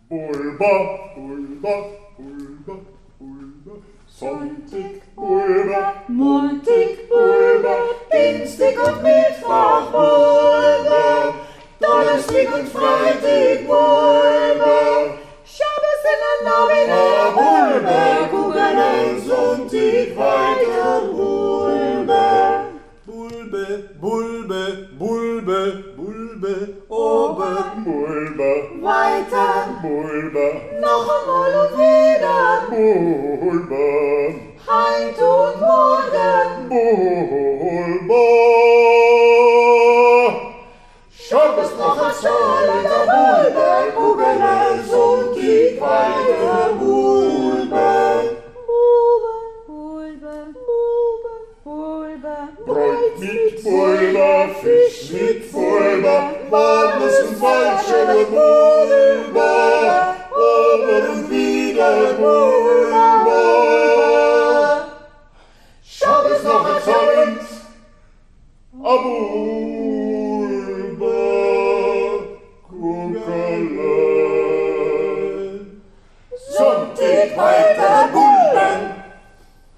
Bulba, Bulba, Bulba, Bulba. Sonntag, Bulba, Montag, Bulba, Dienstag und Mittwoch, Bulba, Donnerstag und Freitag, Bulba, Schabbos in der Novena, Bulba, Kugeln am Sonntag weiter, Bulba. Bulbe, Bulbe, Bulbe, Bulbe, oben, Bulba, Weiter, Bulba, noch einmal und wieder, Bulba, heut und morgen, Bulba. Schabbos noch ein Schal in der Bulba, Kugeln am Sonntag weiter, Bulba. Brot mit Bulba, Fisch mit Bulba, Walnuss und falsche Bulba, oben und wieder Bulba. Schabbos noch ein Zollen, a Bulba, Kuckerle. Sonntag weiter, Bulba.